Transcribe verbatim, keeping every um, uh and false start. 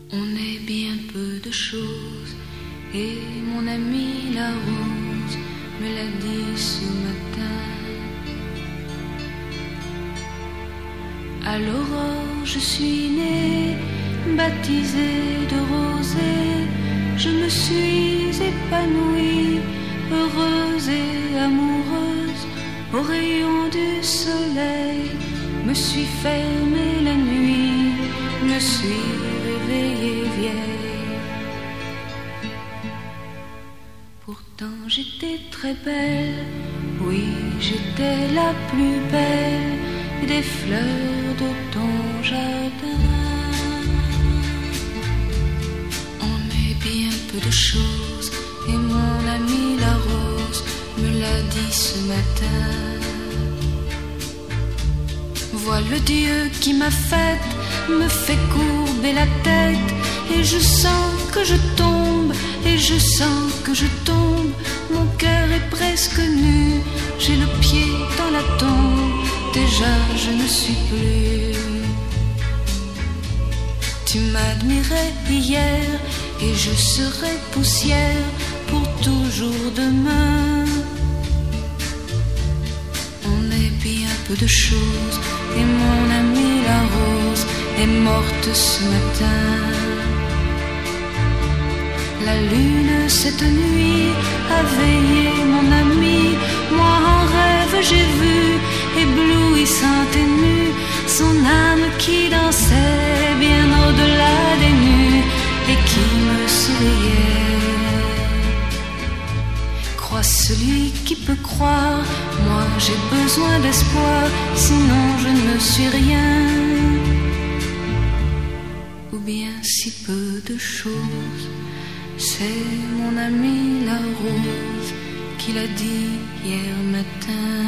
On est bien peu de choses, et mon amie la rose me l'a dit ce matin. À l'aurore je suis née, baptisée de rosée, je me suis épanouie, heureuse et amoureuse, au rayon du soleil, me suis fermée la nuit, me suis réveillée vieille. Pourtant j'étais très belle, oui j'étais la plus belle des fleurs de ton jardin. On est bien peu de choses, et mon amie la rose me l'a dit ce matin. Vois le Dieu qui m'a faite, me fait courber la tête, et je sens que je tombe, et je sens que je tombe. Mon cœur est presque nu, j'ai le pied dans la tombe, déjà je ne suis plus. Tu m'admirais hier, et je serai poussière pour toujours demain. On est bien peu de choses, et mon amie la rose est morte ce matin. La lune cette nuit a veillé mon ami, moi en rêve j'ai vu, éblouissante et nue, son âme qui dansait bien au-delà des nues et qui me souriait. Crois celui qui peut croire, moi j'ai besoin d'espoir, sinon je ne suis rien. Ou bien si peu de choses, c'est mon amie la rose qui l'a dit hier matin.